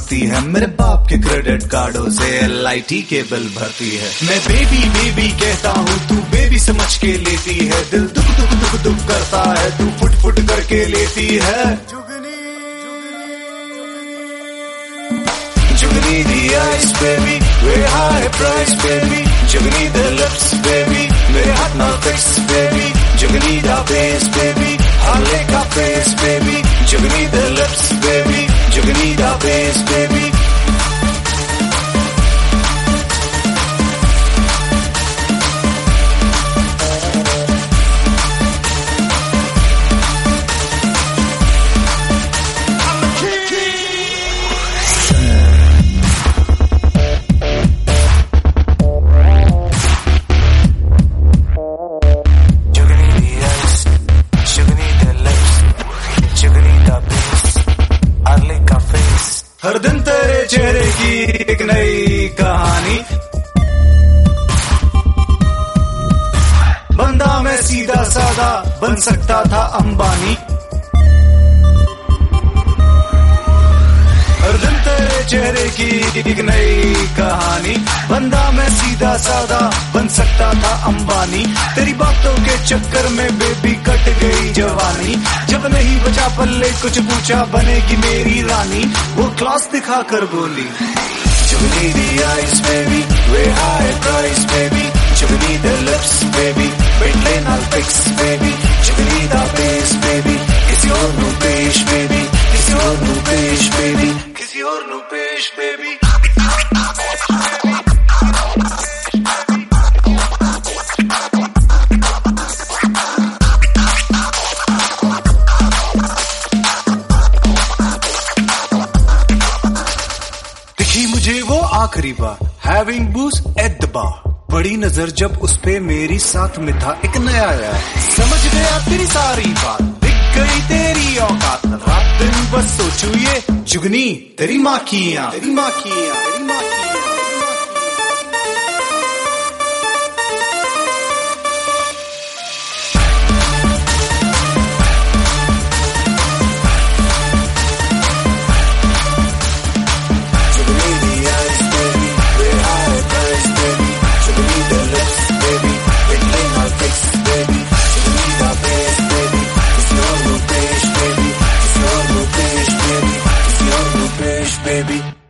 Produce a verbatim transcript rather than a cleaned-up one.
मारती है, मेरे बाप के क्रेडिट कार्डों से एल आई टी के बिल भरती है। मैं बेबी बेबी कहता हूँ, तू बेबी समझ के लेती है, दिल दुख दुख दुख दुख करता है, तू फुट फुट करके लेती है। जुगनी जुगनी दी ice baby, way high price baby, Jugni द लिप्स बेबी, मेरे हाथ ना फिक्स बेबी, जुगनी दा फेस बेबी, हाले का फेस बेबी, जुगनी द लिप्स बेबी, जुगनी दा फेस बेबी। हर दिन तेरे चेहरे की एक नई कहानी, बंदा मैं सीधा साधा बन सकता था अंबानी। हर दिन तेरे चेहरे की एक नई कहानी, बंदा मैं सीधा साधा बन सकता था अंबानी। तेरी बातों के चक्कर में बेबी कट गई जवानी, जब नहीं बचा पल्ले कुछ पूछा बनेगी मेरी रानी। वो क्लास दिखा कर बोली, जुगनी दी ice baby, way high price baby, Jugni द लिप्स बेबी, बेटले नाल फिक्स बेबी, जुगनी दा फेस बेबी, किसी और नू पेश बेबी, किसी और नू पेश बेबी, किसी और नू पेश बेबी। मुझे वो आखिरी बार having booze at the bar, बड़ी नजर जब उस पे मेरी साथ में था एक नया यार, समझ गया तेरी सारी बात, दिख गई तेरी औकात, रात दिन बस सोचू ये जुगनी तेरी माँ की आँ, तेरी माँ की आँ, तेरी माँ की आँ। Baby